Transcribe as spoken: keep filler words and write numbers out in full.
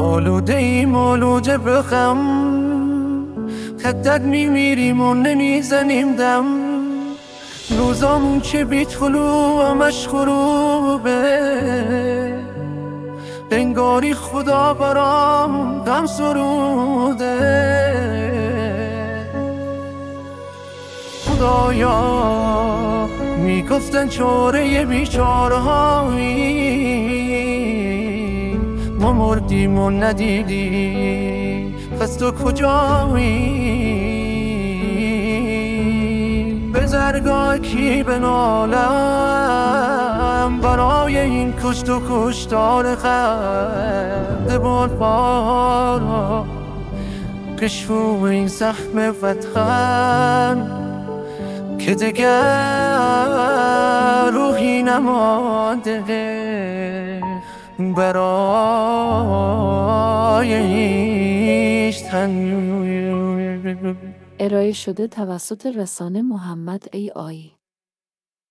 آلوده ایم آلوده به غم، خطت میمیریم و نمیزنیم دم. روزامون که بیت خلو همش خروبه، انگاری خدا برام غم سروده. خدایا میگفتن چاره بیچاره هایی، ما مردیم و ندیدیم، پس تو کجایی؟ به زرگاه کی بنالم برای این کشت و کشتار خنده باد بارا، کشفو این زخم وطن که دگر روحی نمانده برای هیچ تن. ارائه شده توسط رسانه محمد ای آی